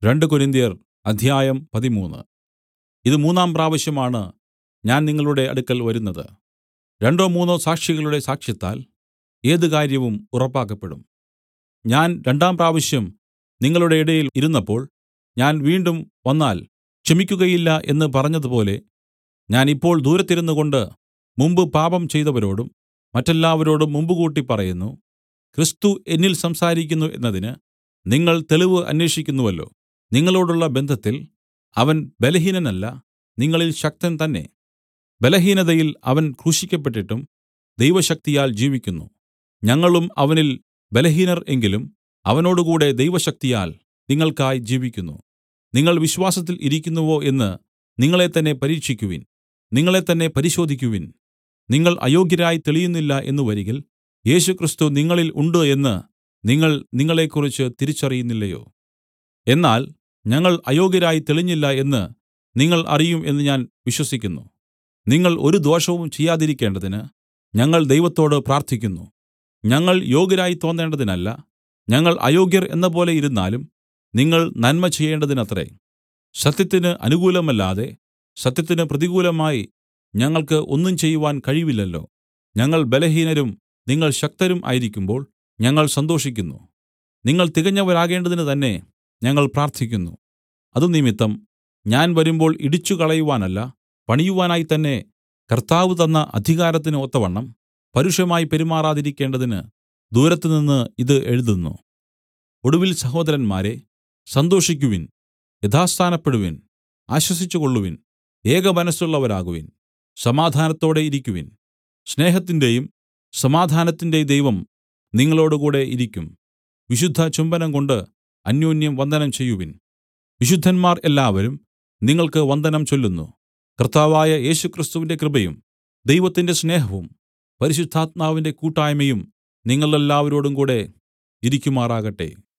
രണ്ട് കൊരിന്ത്യർ അധ്യായം 13. ഇത് മൂന്നാം പ്രാവശ്യമാണ് ഞാൻ നിങ്ങളുടെ അടുക്കൽ വരുന്നത്. രണ്ടോ മൂന്നോ സാക്ഷികളുടെ സാക്ഷ്യത്താൽ ഏത് കാര്യവും ഉറപ്പാക്കപ്പെടും. ഞാൻ രണ്ടാം പ്രാവശ്യം നിങ്ങളുടെ ഇടയിൽ ഇരുന്നപ്പോൾ, ഞാൻ വീണ്ടും വന്നാൽ ക്ഷമിക്കുകയില്ല എന്ന് പറഞ്ഞതുപോലെ, ഞാൻ ഇപ്പോൾ ദൂരത്തിരുന്നുകൊണ്ട് മുമ്പ് പാപം ചെയ്തവരോടും മറ്റെല്ലാവരോടും മുമ്പുകൂട്ടി പറയുന്നു, ക്രിസ്തു എന്നിൽ സംസാരിക്കുന്നു എന്നതിന് നിങ്ങൾ തെളിവ് അന്വേഷിക്കുന്നുവല്ലോ. നിങ്ങളോടുള്ള ബന്ധത്തിൽ അവൻ ബലഹീനനല്ല, നിങ്ങളിൽ ശക്തൻ തന്നെ. ബലഹീനതയിൽ അവൻ ക്രൂശിക്കപ്പെട്ടിട്ടും ദൈവശക്തിയാൽ ജീവിക്കുന്നു. ഞങ്ങളും അവനിൽ ബലഹീനർ എങ്കിലും അവനോടുകൂടെ ദൈവശക്തിയാൽ നിങ്ങൾക്കായി ജീവിക്കുന്നു. നിങ്ങൾ വിശ്വാസത്തിൽ ഇരിക്കുന്നുവോ എന്ന് നിങ്ങളെത്തന്നെ പരീക്ഷിക്കുവിൻ. നിങ്ങളെത്തന്നെ പരിശോധിക്കുവിൻ. നിങ്ങൾ അയോഗ്യരായി തെളിയുന്നില്ല എന്ന് വരികിൽ, യേശുക്രിസ്തു നിങ്ങളിൽ ഉണ്ട് എന്ന് നിങ്ങൾ നിങ്ങളെക്കുറിച്ച് തിരിച്ചറിയുന്നില്ലയോ? എന്നാൽ ഞങ്ങൾ അയോഗ്യരായി തെളിഞ്ഞില്ല എന്ന് നിങ്ങൾ അറിയും എന്ന് ഞാൻ വിശ്വസിക്കുന്നു. നിങ്ങൾ ഒരു ദോഷവും ചെയ്യാതിരിക്കേണ്ടതിന് ഞങ്ങൾ ദൈവത്തോട് പ്രാർത്ഥിക്കുന്നു. ഞങ്ങൾ യോഗ്യരായി തോന്നേണ്ടതിനല്ല, ഞങ്ങൾ അയോഗ്യർ എന്നപോലെ ഇരുന്നാലും നിങ്ങൾ നന്മ ചെയ്യേണ്ടതിനത്രേ. സത്യത്തിന് അനുകൂലമല്ലാതെ സത്യത്തിന് പ്രതികൂലമായി ഞങ്ങൾക്ക് ഒന്നും ചെയ്യുവാൻ കഴിവില്ലല്ലോ. ഞങ്ങൾ ബലഹീനരും നിങ്ങൾ ശക്തരും ആയിരിക്കുമ്പോൾ ഞങ്ങൾ സന്തോഷിക്കുന്നു. നിങ്ങൾ തികഞ്ഞവരാകേണ്ടതിന് തന്നെ ഞങ്ങൾ പ്രാർത്ഥിക്കുന്നു. അതുനിമിത്തം ഞാൻ വരുമ്പോൾ ഇടിച്ചുകളയുവാനല്ല, പണിയുവാനായി തന്നെ കർത്താവ് തന്ന അധികാരത്തിന് ഒത്തവണ്ണം പരുഷമായി പെരുമാറാതിരിക്കേണ്ടതിന് ദൂരത്തുനിന്ന് ഇത് എഴുതുന്നു. ഒടുവിൽ സഹോദരന്മാരേ, സന്തോഷിക്കുവിൻ, യഥാസ്ഥാനപ്പെടുവിൻ, ആശ്വസിച്ചുകൊള്ളുവിൻ, ഏകമനസ്സുള്ളവരാകുവിൻ, സമാധാനത്തോടെ ഇരിക്കുവിൻ. സ്നേഹത്തിന്റെയും സമാധാനത്തിന്റെയും ദൈവം നിങ്ങളോടുകൂടെ ഇരിക്കും. വിശുദ്ധ ചുംബനം കൊണ്ട് അന്യോന്യം വന്ദനം ചെയ്യുവിൻ. വിശുദ്ധന്മാർ എല്ലാവരും നിങ്ങൾക്ക് വന്ദനം ചൊല്ലുന്നു. കർത്താവായ യേശുക്രിസ്തുവിന്റെ കൃപയും ദൈവത്തിന്റെ സ്നേഹവും പരിശുദ്ധാത്മാവിന്റെ കൂട്ടായ്മയും നിങ്ങളെല്ലാവരോടും കൂടെ ഇരിക്കുമാറാകട്ടെ.